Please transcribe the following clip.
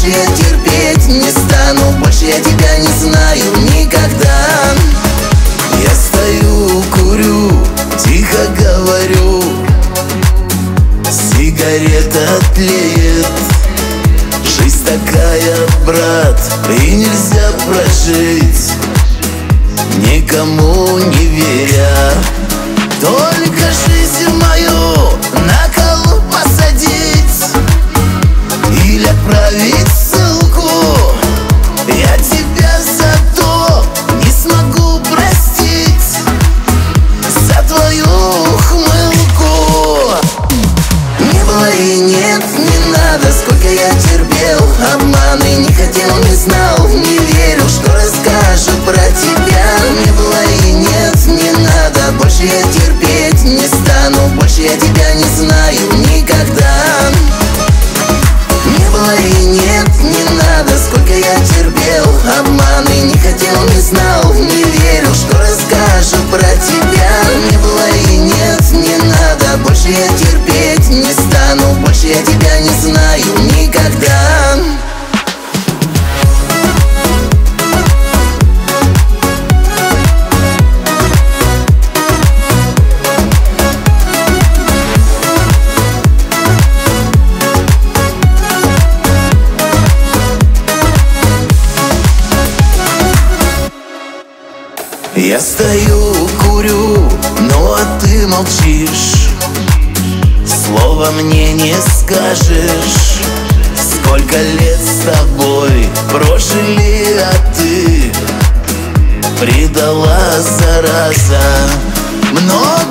больше я терпеть не стану. Больше я тебя не знаю никогда. Я стою, курю, тихо говорю, сигарета тлеет. Жизнь такая, брат, и нельзя прожить, никому не веря. Только жизнь мою на кол посадить или отправить ссылку. Я тебя за то не смогу простить, за твою ухмылку. Не было и нет, не надо, сколько я терпел обманы, не хотел, не знал, не верил, что расскажут про тебя. Не было и нет, не надо, больше я терпеть не стану. Больше я тебя не знаю никогда. Не было и нет, не надо, сколько я терпел обманы, не хотел, не знал, не верил, что расскажут про тебя. Не было и нет, не надо, больше я терпеть не стану. Больше я тебя не знаю никогда. Я стою, курю, ну а ты молчишь, слова мне не скажешь. Сколько лет с тобой прожили, а ты предала, зараза. Много